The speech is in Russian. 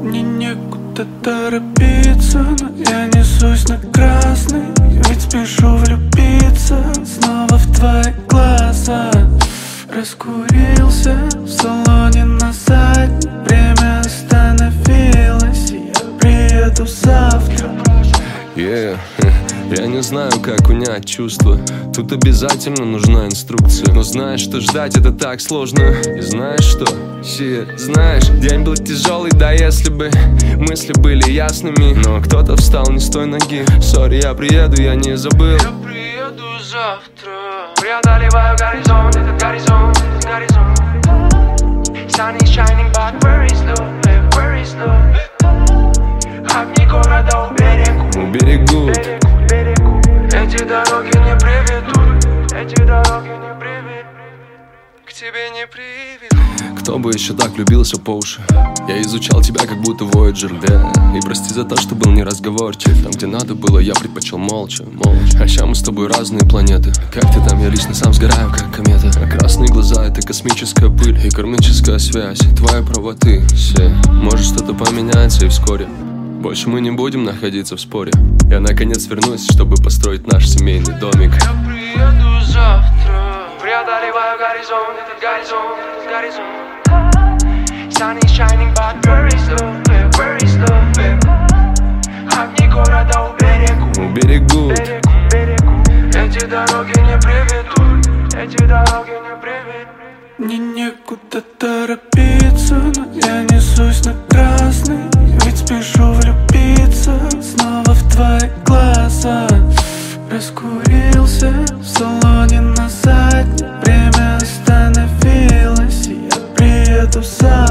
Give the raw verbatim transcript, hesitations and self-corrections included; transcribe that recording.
Мне некуда торопиться, но я несусь на красный. Ведь спешу влюбиться снова в твои глаза. Раскурился в салоне на заднем. Время остановилось, и я приеду завтра. Yeah. Я не знаю, как унять чувства. Тут обязательно нужна инструкция. Но знаешь, что ждать это так сложно. И знаешь что? Shit. Знаешь, день был тяжелый, да если бы мысли были ясными. Но кто-то встал не с той ноги. Сори, я приеду, я не забыл. Я приеду завтра. Преодолеваю горизонт, этот горизонт, этот горизонт. Sun is shining, but where is love, where is love? Огни города у берегу, У берегу. берегу, берегу. Эти дороги не приведут, эти дороги не приведут, к тебе не приведут. Кто бы еще так влюбился по уши? Я изучал тебя, как будто Voyager, yeah. И прости за то, что был неразговорчив. Там, где надо было, я предпочел молча, молча. А ща мы с тобой разные планеты. Как ты там, я лично сам сгораю, как комета. А красные глаза — это космическая пыль и кармическая связь твоей правоты. Все. Может, что-то поменяется и вскоре больше мы не будем находиться в споре. Я наконец вернусь, чтобы построить наш семейный домик. Я приеду завтра. Преодолеваю горизонт, этот горизонт, этот горизонт. Sun is shining, but where is love, where is love? Огни города у берегу, У берегу. берегу, берегу. Эти дороги не приведут, эти дороги не приведут. Мне некуда торопиться, но я несусь на красный. Ведь спешу влюбиться снова в твои глаза. Раскурился в салоне на заднем. Время остановилось, и я приеду завтра.